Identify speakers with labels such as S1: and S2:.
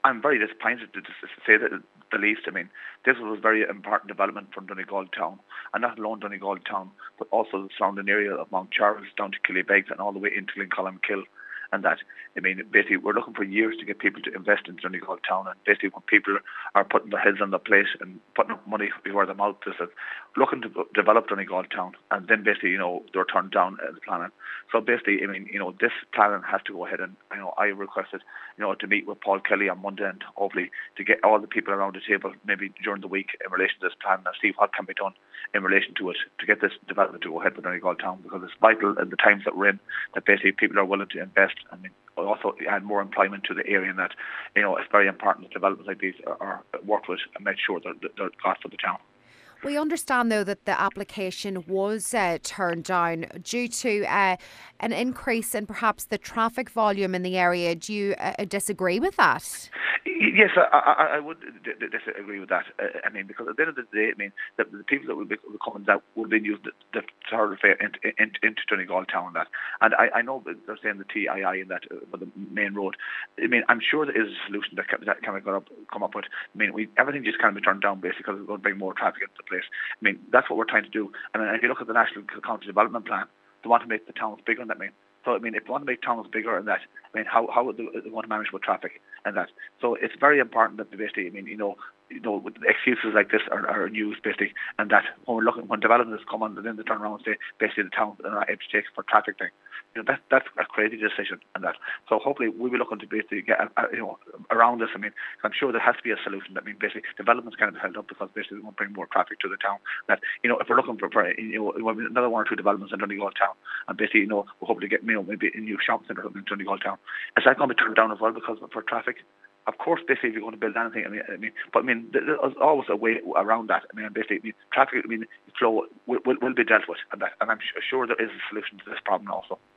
S1: I'm very disappointed to say that the least. I mean, this was a very important development from Donegal town, and not alone Donegal town, but also the surrounding area of Mount Charles down to Killybegs and all the way into Glencollamkill. And that, I mean, basically, we're looking for years to get people to invest in Donegal town. And basically, when people are putting their heads on the plate and putting up money before their mouth, is looking to develop Donegal town, and then basically, they're turned down the planning. So basically, I mean, this planning has to go ahead, and I requested, to meet with Paul Kelly on Monday, and hopefully to get all the people around the table maybe during the week in relation to this plan and see what can be done in relation to it to get this development to go ahead with Donegal town, because it's vital in the times that we're in that basically people are willing to invest. I mean, also add more employment to the area, and that it's very important that developments like these are worked with and make sure that they're got for the town.
S2: We understand, though, that the application was turned down due to an increase in perhaps the traffic volume in the area. Do you disagree with that?
S1: Yes, I would disagree with that. I mean, because at the end of the day, I mean, the people that will be coming that will be used the thoroughfare into Donegal town, and I know they're saying the TII in that for the main road. I mean, I'm sure there is a solution that can come up with. I mean, everything just can't be turned down basically because it's going to bring more traffic into the place. I mean, that's what we're trying to do. And if you look at the National County Development Plan, they want to make the towns bigger than that. So, I mean, if you want to make towns bigger and that, I mean, how would they want to manage with traffic and that? So it's very important that basically, I mean, excuses like this are used basically, and that when developments come on, then they turn around and say basically the towns are not able to take for traffic thing. That's a crazy decision and that. So hopefully we'll be looking to basically get around this. I mean, I'm sure there has to be a solution. I mean, basically developments can't be held up because basically they won't bring more traffic to the town. That if we're looking for another one or two developments in Donegal town, and basically we're hoping to get maybe a new shopping centre in Donegal town, is that going to be turned down as well because for traffic? Of course, basically, if you're going to build anything, there's always a way around that. I mean, basically, traffic, flow will be dealt with, and I'm sure there is a solution to this problem also.